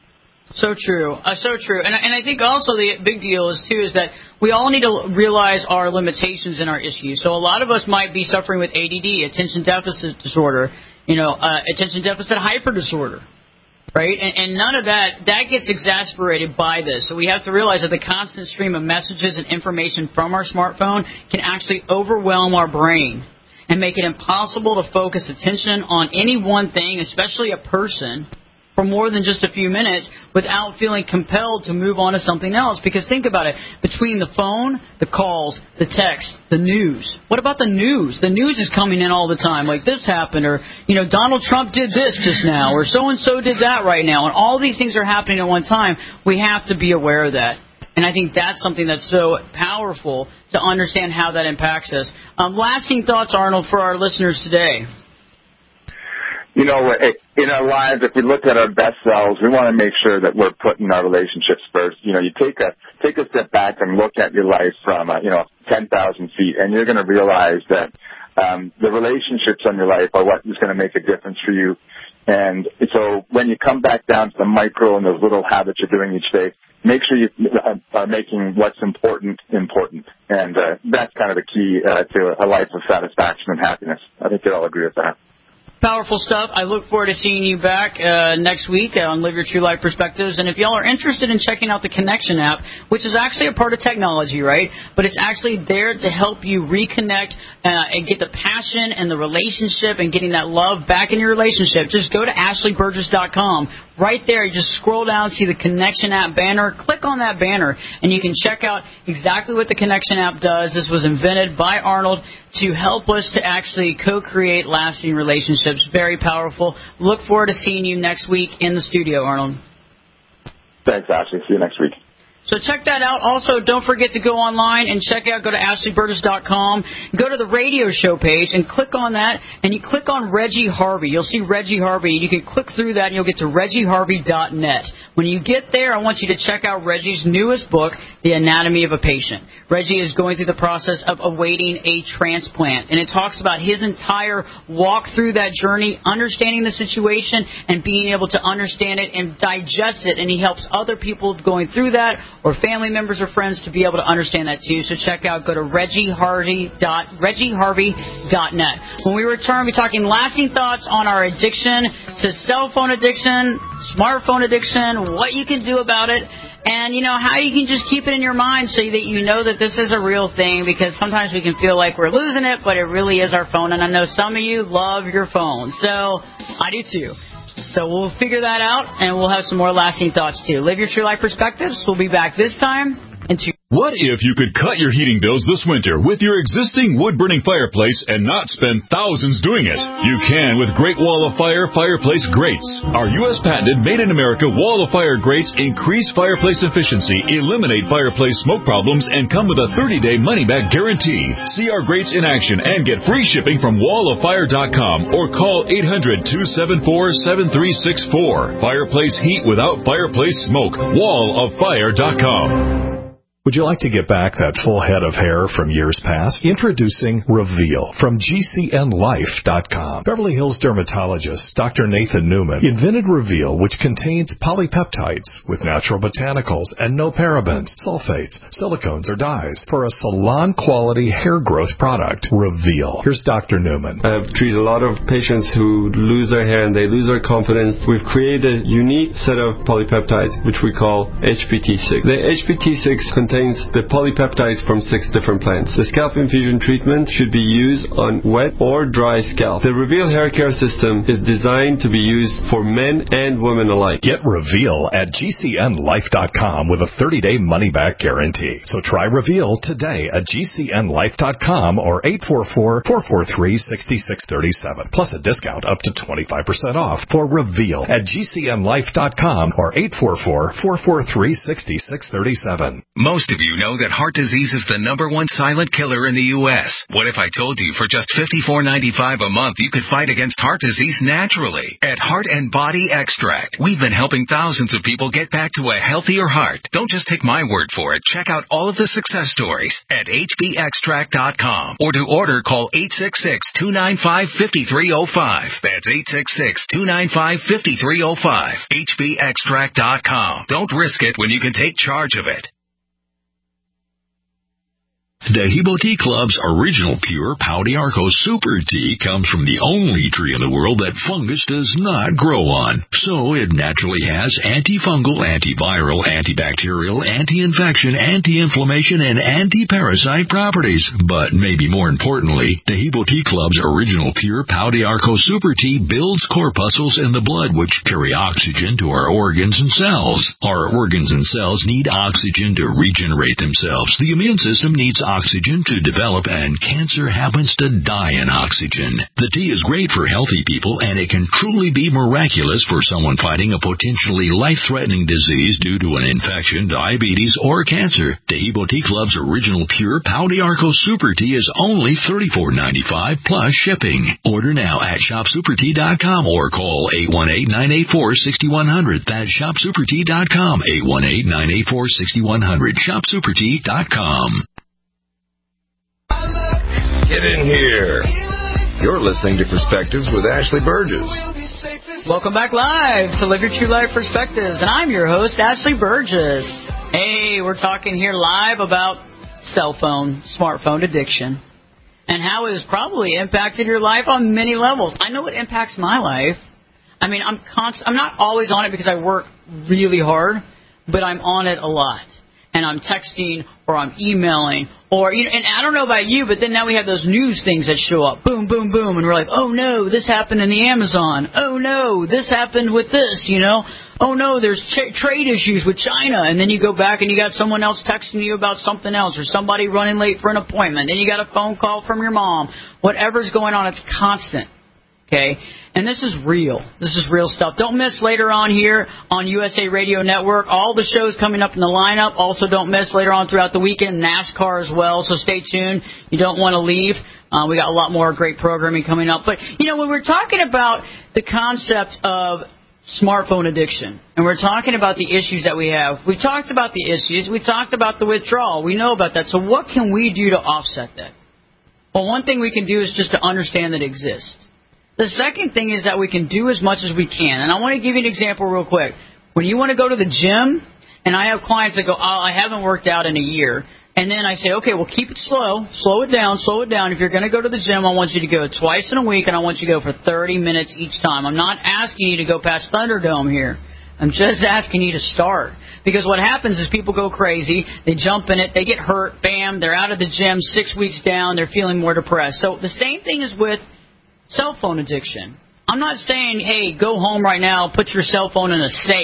So true. So true. And I think also the big deal is that we all need to realize our limitations and our issues. So a lot of us might be suffering with ADD, attention deficit disorder, attention deficit hyper disorder, right? And none of that gets exacerbated by this. So we have to realize that the constant stream of messages and information from our smartphone can actually overwhelm our brain and make it impossible to focus attention on any one thing, especially a person, for more than just a few minutes without feeling compelled to move on to something else. Because think about it. Between the phone, the calls, the text, the news. What about the news? The news is coming in all the time. Like this happened, or, Donald Trump did this just now, or so-and-so did that right now. And all these things are happening at one time. We have to be aware of that. And I think that's something that's so powerful to understand how that impacts us. Lasting thoughts, Arnold, for our listeners today. In our lives, if we look at our best selves, we want to make sure that we're putting our relationships first. You take a step back and look at your life from 10,000 feet, and you're going to realize that the relationships on your life are what is going to make a difference for you. And so when you come back down to the micro and those little habits you're doing each day, make sure you are making what's important. And that's kind of the key to a life of satisfaction and happiness. I think you'll all agree with that. Powerful stuff. I look forward to seeing you back next week on Live Your True Life Perspectives. And if y'all are interested in checking out the Connection app, which is actually a part of technology, right? But it's actually there to help you reconnect and get the passion and the relationship and getting that love back in your relationship. Just go to AshleyBurgess.com. Right there, you just scroll down, see the Connection app banner. Click on that banner, and you can check out exactly what the Connection app does. This was invented by Arnold to help us to actually co-create lasting relationships. Very powerful. Look forward to seeing you next week in the studio, Arnold. Thanks, Ashley. See you next week. So check that out. Also, don't forget to go online and go to AshleyBurgess.com. Go to the radio show page and click on that, and you click on Reggie Harvey. You'll see Reggie Harvey. You can click through that, and you'll get to ReggieHarvey.net. When you get there, I want you to check out Reggie's newest book, The Anatomy of a Patient. Reggie is going through the process of awaiting a transplant, and it talks about his entire walk through that journey, understanding the situation, and being able to understand it and digest it, and he helps other people going through that, or family members or friends, to be able to understand that too. So go to ReggieHarvey.net. When we return, we'll be talking lasting thoughts on our addiction to cell phone addiction, smartphone addiction, what you can do about it, and, how you can just keep it in your mind so that you know that this is a real thing, because sometimes we can feel like we're losing it, but it really is our phone. And I know some of you love your phone. So I do too. So we'll figure that out, and we'll have some more lasting thoughts too. Live Your True Life Perspectives. We'll be back this time in 2 What if you could cut your heating bills this winter with your existing wood-burning fireplace and not spend thousands doing it? You can with Great Wall of Fire fireplace grates. Our U.S. patented made-in-America Wall of Fire grates increase fireplace efficiency, eliminate fireplace smoke problems, and come with a 30-day money-back guarantee. See our grates in action and get free shipping from walloffire.com or call 800-274-7364. Fireplace heat without fireplace smoke. walloffire.com. Would you like to get back that full head of hair from years past? Introducing Reveal from GCNlife.com. Beverly Hills dermatologist Dr. Nathan Newman invented Reveal, which contains polypeptides with natural botanicals and no parabens, sulfates, silicones, or dyes for a salon-quality hair growth product. Reveal. Here's Dr. Newman. I've treated a lot of patients who lose their hair and they lose their confidence. We've created a unique set of polypeptides, which we call HPT6. The HPT6 contains the polypeptides from 6 different plants. The scalp infusion treatment should be used on wet or dry scalp. The Reveal hair care system is designed to be used for men and women alike. Get Reveal at GCNlife.com with a 30-day money-back guarantee. So try Reveal today at GCNlife.com or 844-443-6637. Plus a discount up to 25% off for Reveal at GCNlife.com or 844-443-6637. Most of you know that heart disease is the #1 silent killer in the U.S. What if I told you for just $54.95 a month you could fight against heart disease naturally? At Heart and Body Extract, we've been helping thousands of people get back to a healthier heart. Don't just take my word for it. Check out all of the success stories at hbextract.com. Or to order, call 866-295-5305. That's 866-295-5305. hbextract.com. Don't risk it when you can take charge of it. Dehibo Tea Club's original pure Pau d'Arco Super Tea comes from the only tree in the world that fungus does not grow on. So it naturally has antifungal, antiviral, antibacterial, anti-infection, anti-inflammation, and anti-parasite properties. But maybe more importantly, Dehibo Tea Club's original pure Pau d'Arco Super Tea builds corpuscles in the blood which carry oxygen to our organs and cells. Our organs and cells need oxygen to regenerate themselves. The immune system needs oxygen to develop, and cancer happens to die in oxygen. The tea is great for healthy people, and it can truly be miraculous for someone fighting a potentially life-threatening disease due to an infection, diabetes, or cancer. Dehibo Tea Club's original pure Pau d'Arco Super Tea is only $34.95 plus shipping. Order now at shopsupertea.com or call 818-984-6100. That's shopsupertea.com, 818-984-6100, shopsupertea.com. Get in here. You're listening to Perspectives with Ashley Burgess. Welcome back live to Live Your True Life Perspectives, and I'm your host, Ashley Burgess. Hey, we're talking here live about smartphone addiction, and how it has probably impacted your life on many levels. I know it impacts my life. I mean, I'm not always on it because I work really hard, but I'm on it a lot. And I'm texting or I'm emailing or, and I don't know about you, but then now we have those news things that show up. Boom, boom, boom. And we're like, oh, no, this happened in the Amazon. Oh, no, this happened with this, Oh, no, there's trade issues with China. And then you go back and you got someone else texting you about something else or somebody running late for an appointment. Then you got a phone call from your mom. Whatever's going on, it's constant. Okay? And this is real. This is real stuff. Don't miss later on here on USA Radio Network. All the shows coming up in the lineup. Also, don't miss later on throughout the weekend NASCAR as well. So stay tuned. You don't want to leave. We got a lot more great programming coming up. But, when we're talking about the concept of smartphone addiction, and we're talking about the issues that we have, we talked about the issues. We talked about the withdrawal. We know about that. So what can we do to offset that? Well, one thing we can do is just to understand that it exists. The second thing is that we can do as much as we can. And I want to give you an example real quick. When you want to go to the gym, and I have clients that go, I haven't worked out in a year. And then I say, okay, well, keep it slow. Slow it down. If you're going to go to the gym, I want you to go twice in a week, and I want you to go for 30 minutes each time. I'm not asking you to go past Thunderdome here. I'm just asking you to start. Because what happens is people go crazy. They jump in it. They get hurt. Bam, they're out of the gym 6 weeks down. They're feeling more depressed. So the same thing is with cell phone addiction. I'm not saying, hey, go home right now, put your cell phone in a safe,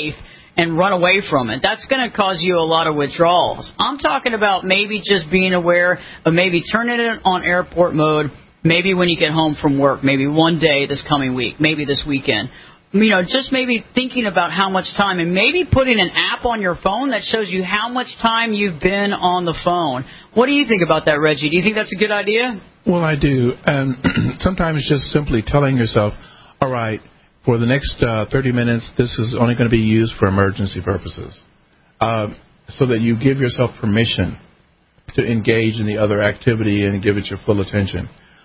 and run away from it. That's going to cause you a lot of withdrawals. I'm talking about maybe just being aware of maybe turning it on airport mode, maybe when you get home from work, maybe one day this coming week, maybe this weekend. Just maybe thinking about how much time, and maybe putting an app on your phone that shows you how much time you've been on the phone. What do you think about that, Reggie? Do you think that's a good idea? Well, I do. And sometimes just simply telling yourself, all right, for the next 30 minutes, this is only going to be used for emergency purposes, so that you give yourself permission to engage in the other activity and give it your full attention.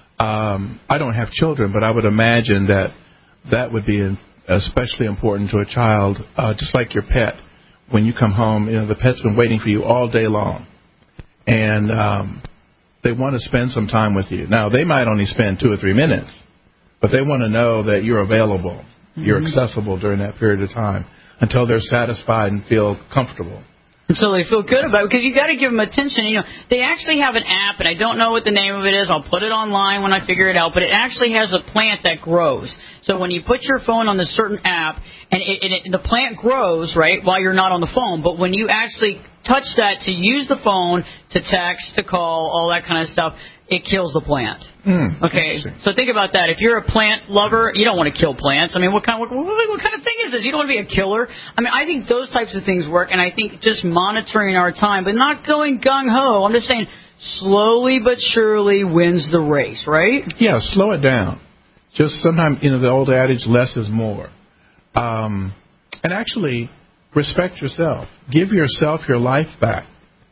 I don't have children, but I would imagine that would be especially important to a child, just like your pet. When you come home, the pet's been waiting for you all day long, and they want to spend some time with you. Now, they might only spend 2 or 3 minutes, but they want to know that you're available, you're accessible during that period of time until they're satisfied and feel comfortable. And so they feel good about it, because you got to give them attention. They actually have an app, and I don't know what the name of it is. I'll put it online when I figure it out. But it actually has a plant that grows. So when you put your phone on this certain app, and the plant grows, right, while you're not on the phone. But when you actually touch that to use the phone, to text, to call, all that kind of stuff, it kills the plant. Okay, so think about that. If you're a plant lover, you don't want to kill plants. I mean, what kind of thing is this? You don't want to be a killer. I mean, I think those types of things work, and I think just monitoring our time, but not going gung-ho. I'm just saying slowly but surely wins the race, right? Yeah, slow it down. Just sometimes, the old adage, less is more. And actually, respect yourself. Give yourself your life back.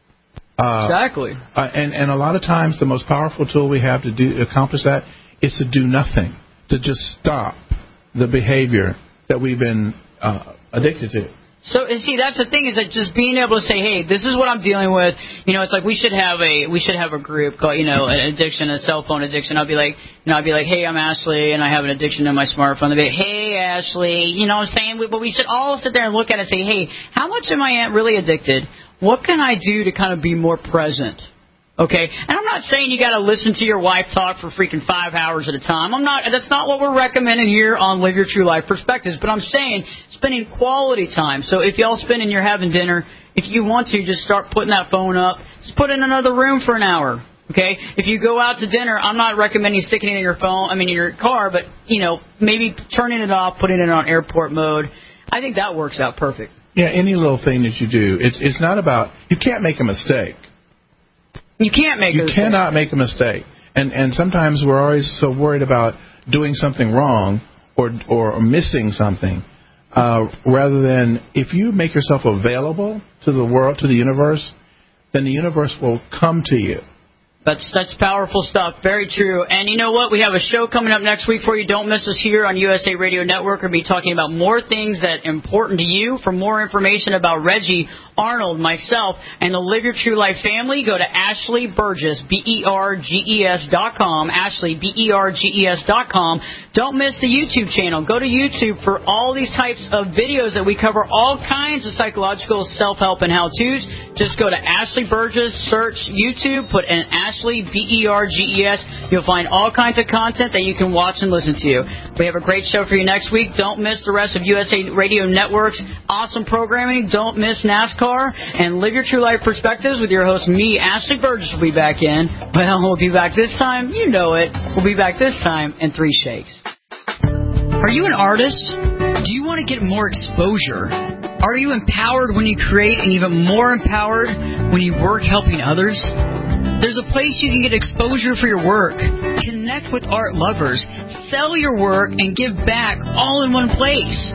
Exactly. And a lot of times the most powerful tool we have to accomplish that is to do nothing, to just stop the behavior that we've been addicted to. So, see, that's the thing, is that just being able to say, hey, this is what I'm dealing with. It's like we should have a group called, an addiction, a cell phone addiction. I'll be like, hey, I'm Ashley, and I have an addiction to my smartphone. They'll be, hey, Ashley, you know what I'm saying? But we should all sit there and look at it and say, hey, how much am I really addicted? What can I do to kind of be more present? Okay? And I'm not saying you got to listen to your wife talk for freaking 5 hours at a time. That's not what we're recommending here on Live Your True Life Perspectives. But I'm saying spending quality time. So if y'all spend and you're having dinner, if you want to, just start putting that phone up. Just put it in another room for an hour. Okay? If you go out to dinner, I'm not recommending sticking it in your in your car, but, maybe turning it off, putting it on airport mode. I think that works out perfect. Yeah, any little thing that you do. It's not about, you can't make a mistake. You can't make a mistake. You cannot make a mistake. And sometimes we're always so worried about doing something wrong or missing something, rather than if you make yourself available to the world, to the universe, then the universe will come to you. That's powerful stuff. Very true. And you know what? We have a show coming up next week for you. Don't miss us here on USA Radio Network. We'll be talking about more things that are important to you. For more information about Reggie, Arnold, myself, and the Live Your True Life family, go to Ashley Burgess, BERGES.com. Ashley, BERGES.com. Don't miss the YouTube channel. Go to YouTube for all these types of videos that we cover all kinds of psychological self-help and how-tos. Just go to Ashley Burgess, search YouTube, put in Ashley, BERGES. You'll find all kinds of content that you can watch and listen to. We have a great show for you next week. Don't miss the rest of USA Radio Network's awesome programming. Don't miss NASCAR. And Live Your True Life Perspectives with your host, me, Ashley Burgess, will be back in. Well, we'll be back this time. You know it. We'll be back this time in 3 shakes. Are you an artist? Do you want to get more exposure? Are you empowered when you create and even more empowered when you work helping others? There's a place you can get exposure for your work, connect with art lovers, sell your work, and give back all in one place.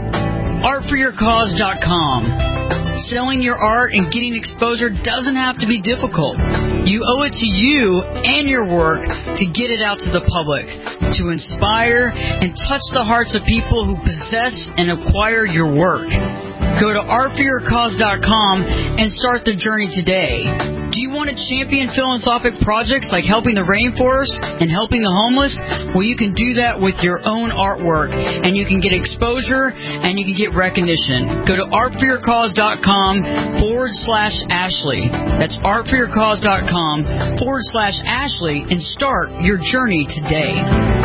Artforyourcause.com. Selling your art and getting exposure doesn't have to be difficult. You owe it to you and your work to get it out to the public, to inspire and touch the hearts of people who possess and acquire your work. Go to artforyourcause.com and start the journey today. Do you want to champion philanthropic projects like helping the rainforest and helping the homeless? Well, you can do that with your own artwork, and you can get exposure and you can get recognition. Go to artforyourcause.com/Ashley. That's artforyourcause.com/Ashley and start your journey today.